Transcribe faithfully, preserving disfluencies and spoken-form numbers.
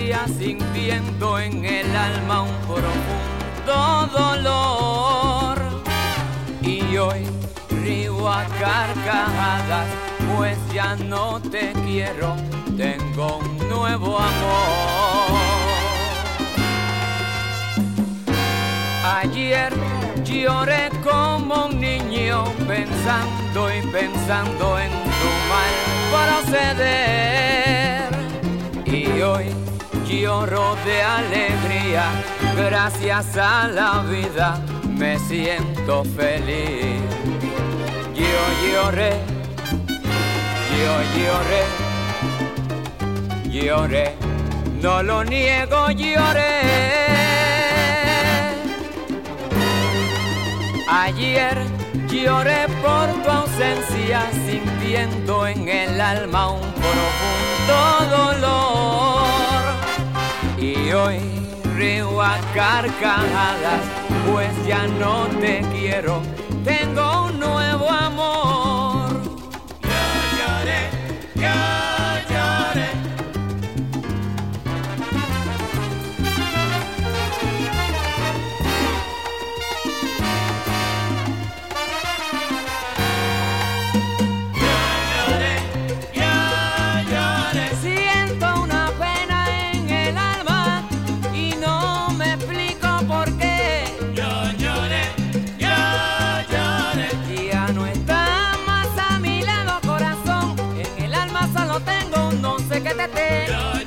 ausencia, sintiendo en el alma un profundo dolor. Y hoy río a carcajadas, pues ya no te quiero, tengo un nuevo amor. Ayer lloré como un niño, pensando y pensando en tu mal proceder. Y hoy lloro de alegría, gracias a la vida me siento feliz. Yo lloré, yo lloré, lloré, no lo niego, lloré. Ayer lloré por tu ausencia, sintiendo en el alma un profundo dolor. Y hoy río a carcajadas, pues ya no te quiero, tengo un nuevo amor. Yo lloré, yo lloré. Que te tengo.